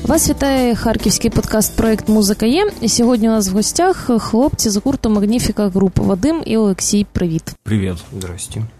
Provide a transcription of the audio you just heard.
Вас вітає харківський подкаст-проект «Музика є». І сьогодні у нас в гостях хлопці з гурту Magnifica Group Вадим і Олексій. Привіт. Привіт. Здрасте.